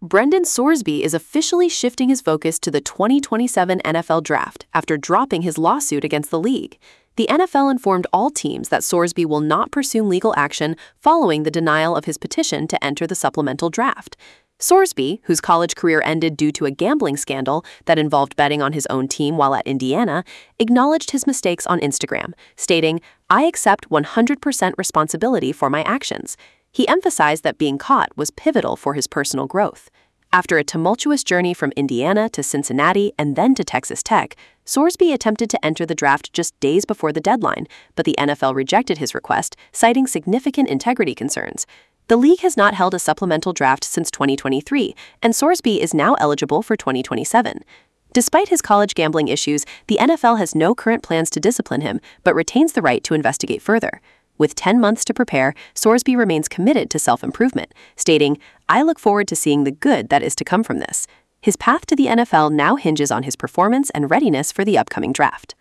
Brendan Sorsby is officially shifting his focus to the 2027 NFL Draft after dropping his lawsuit against the league. The NFL informed all teams that Sorsby will not pursue legal action following the denial of his petition to enter the supplemental draft. Sorsby, whose college career ended due to a gambling scandal that involved betting on his own team while at Indiana, acknowledged his mistakes on Instagram, stating, "I accept 100% responsibility for my actions." He emphasized that being caught was pivotal for his personal growth. After a tumultuous journey from Indiana to Cincinnati and then to Texas Tech, Sorsby attempted to enter the draft just days before the deadline, but the NFL rejected his request, citing significant integrity concerns. The league has not held a supplemental draft since 2023, and Sorsby is now eligible for 2027. Despite his college gambling issues, the NFL has no current plans to discipline him, but retains the right to investigate further. With 10 months to prepare, Sorsby remains committed to self-improvement, stating, "I look forward to seeing the good that is to come from this." His path to the NFL now hinges on his performance and readiness for the upcoming draft.